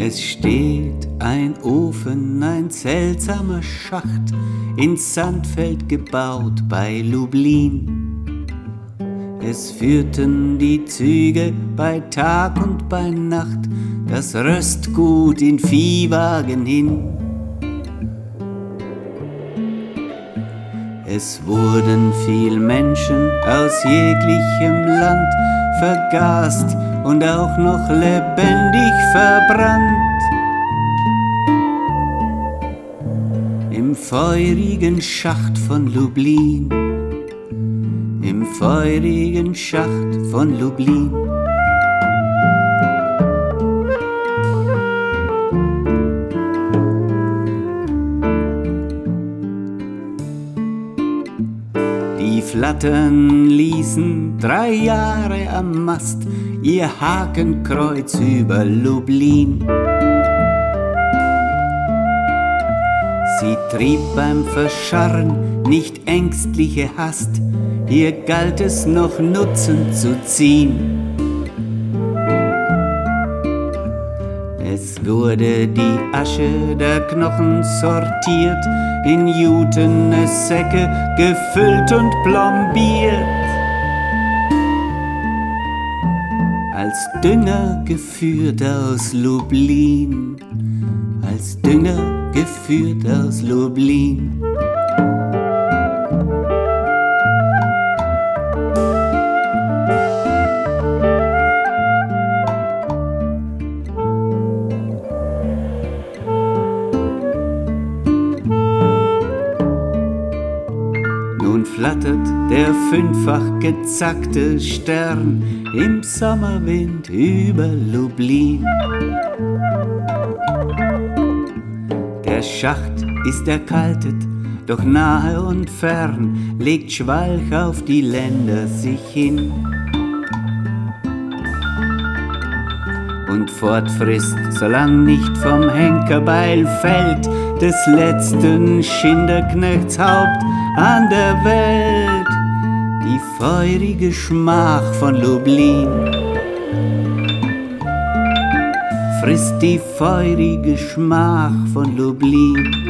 Es steht ein Ofen, ein seltsamer Schacht, ins Sandfeld gebaut bei Lublin. Es führten die Züge bei Tag und bei Nacht das Röstgut in Viehwagen hin. Es wurden viel Menschen aus jeglichem Land vergast und auch noch lebendig verbrannt. Im feurigen Schacht von Lublin, im feurigen Schacht von Lublin. Die Flattern ließen 3 Jahre am Mast ihr Hakenkreuz über Lublin. Sie trieb beim Verscharren nicht ängstliche Hast, hier galt es noch Nutzen zu ziehen. Es wurde die Asche der Knochen sortiert, in jutene Säcke gefüllt und plombiert. Als Dünger geführt aus Lublin, als Dünger geführt aus Lublin. Nun flattert der 5-fach gezackte Stern im Sommerwind über Lublin. Der Schacht ist erkaltet, doch nahe und fern legt Schwalch auf die Länder sich hin und fortfrisst, solang nicht vom Henkerbeil fällt, des letzten Schinderknechts Haupt an der Welt, die feurige Schmach von Lublin. Frisst die feurige Schmach von Lublin.